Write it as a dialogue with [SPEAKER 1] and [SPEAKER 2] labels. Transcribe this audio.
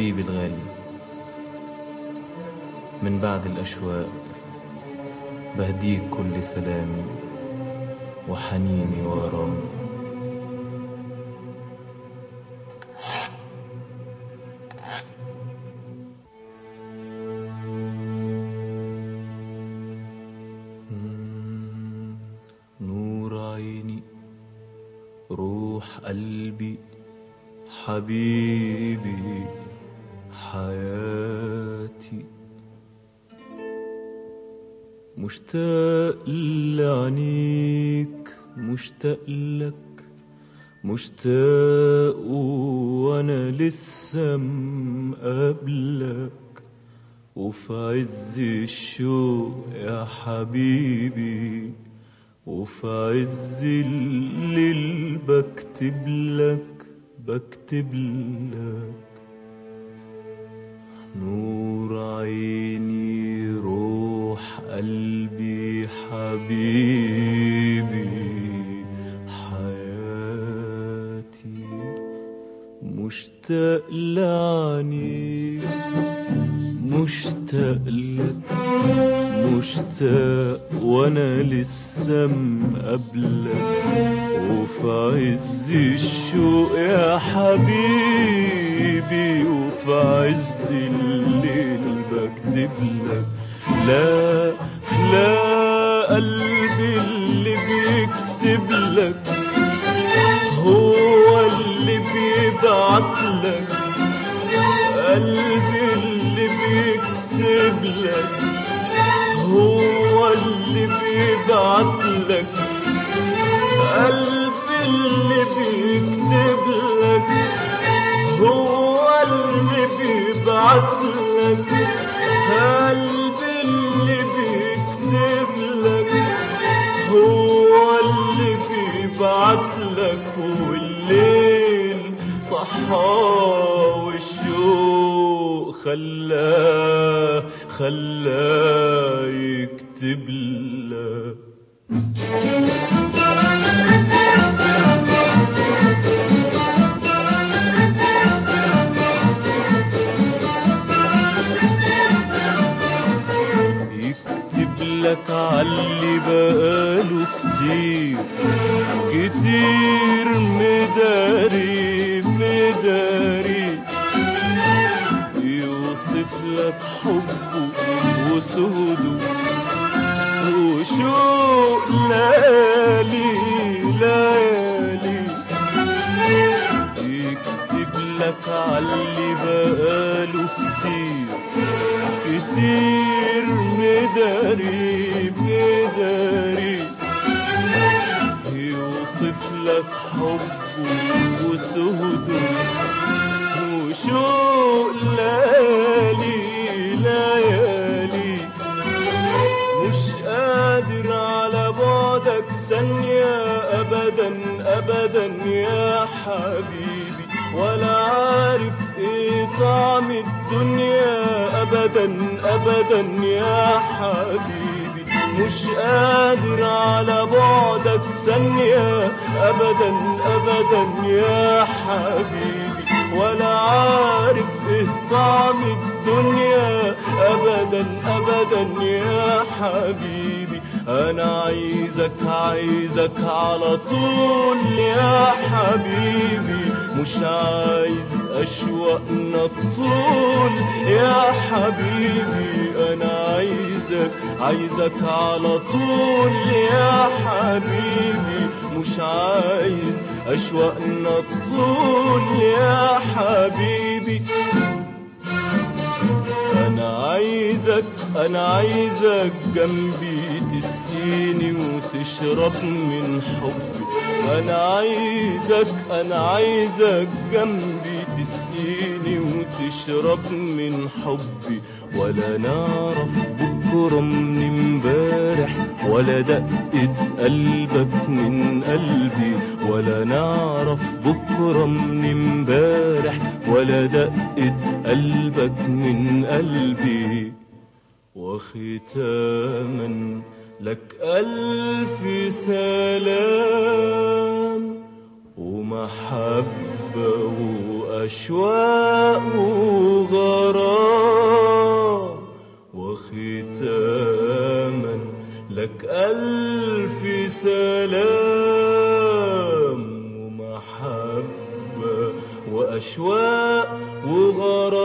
[SPEAKER 1] حبيبي الغالي، من بعد الأشواق بهديك كل سلامي وحنيني وغرامي. نور عيني، روح قلبي، حبيبي، حياتي، مشتاق لعينيك، مشتاق لك، مشتاق وانا لسه مقابلك، وفي عز الشوق يا حبيبي، وفي عز الليل بكتب لك، بكتب لك. نور عيني، روح قلبي، حبيبي، حياتي، مشتاق لعينيك، مشتاق لك، مشتاق وانا لسه مقابلك، وفي عز الشوق يا حبيبي، وفي عز الليل بكتب لك. لا لا، قلبي اللي بيكتب لك هو اللي بيبعت لك، قلبي اللي بيكتب لك هو اللي بيبعت لك، قلبي اللي بيكتب لك هو اللي بيبعت لك، قلبي اللي بيكتب لك هو اللي بيبعت لك. والليل صحى والشوق خلاه يكتب لك. يكتب لك عاللي بقاله كتير كتير مداري مداري، يوصف لك حبه وسهده وشوق ليالي ليالي، يكتب لك عاللي بقاله كتير كتير مداري مداري، يوصف لك حبه وسهده وشوق ليالي ليالي، مش قادر على بعدك ثانية أبدا أبدا يا حبيبي، ولا عارف ايه طعم الدنيا أبدا أبدا يا حبيبي، مش قادر على بعدك ثانية أبدا أبدا يا حبيبي، ولا عارف ايه طعم الدنيا أبدا أبدا يا حبيبي. أنا عايزك عايزك على طول يا حبيبي، مش عايز أشواقنا الطول يا حبيبي، أنا عايزك عايزك على طول يا حبيبي، مش عايز أشواقنا الطول يا حبيبي. أنا عايزك جنبي تسقيني وتشرب من حبي، أنا عايزك جنبي تسقيني وتشرب من حبي، ولا نعرف بكرة من امبارح ولا دقة قلبك من قلبي، ولا نعرف بكرة من امبارح ولا دقة قلبك من قلبي. وختاما لك ألف سلام ومحبة وأشواق وغرام، وختاما لك ألف سلام ومحبة وأشواق وغرام.